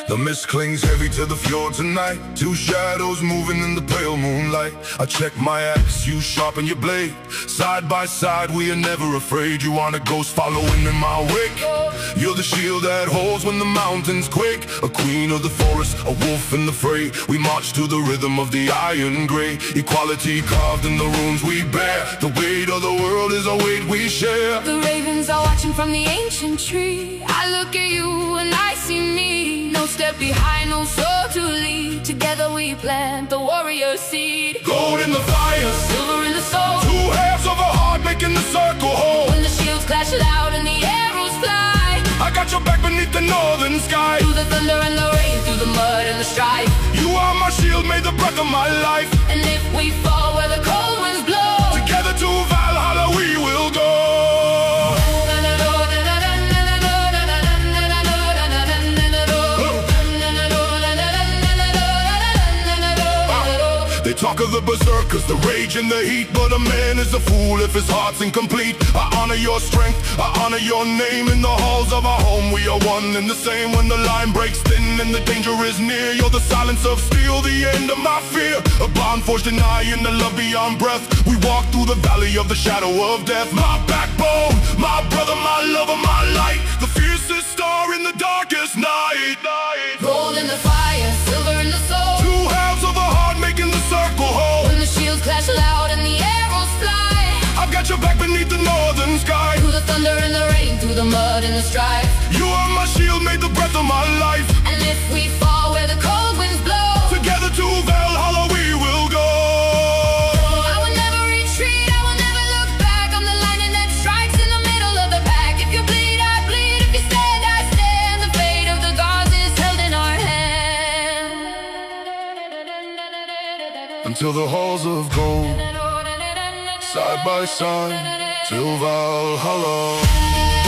The mist clings heavy to the fjord tonight. Two shadows moving in the pale moonlight. I check my axe, you sharpen your blade. Side by side, we are never afraid. You want a ghost following in my wake. You're the shield that holds when the mountains quake. A queen of the forest, a wolf in the fray. We march to the rhythm of the iron gray. Equality carved in the runes we bear. The weight of the world is a weight we share. The ravens are watching from the ancient tree. I look at you and I see me. No step behind, no soul to lead. Together we plant the warrior seed. Gold in the fire, Silver in the soul. two halves of a heart making the circle whole. When the shields clash loud and the arrows fly, I got your back beneath the northern sky. through the thunder and the rain, through the mud and the strife. You are my shield, made the breath of my life. And if we fall where the cold winds blow, Together to Valhalla we will go. They talk of the berserkers, the rage and the heat, but a man is a fool if his heart's incomplete. I honor your strength, I honor your name. In the halls of our home we are one and the same. When the line breaks thin and the danger is near, you're the silence of steel, the end of my fear. A bond forged in iron, the love beyond breath. We walk through the valley of the shadow of death. My backbone, my brother, my lover, my light. The fiercest star in the darkest night. gold in the fire, silver in the soul. Two halves of a heart making the circle whole. When the shields clash loud and the arrows fly, I've got your back beneath the northern sky. through the thunder and the rain, through the mud and the strife. You are my shield, made the breath of my life. And if we fall where the cold winds blow, Together to Valhalla we will go. I will never retreat, I will never look back. I'm the lightning that strikes in the middle of the pack. If you bleed, I bleed. If you stand, I stand. The fate of the gods is held in our hands. Until the halls of gold, side by side, till Valhalla.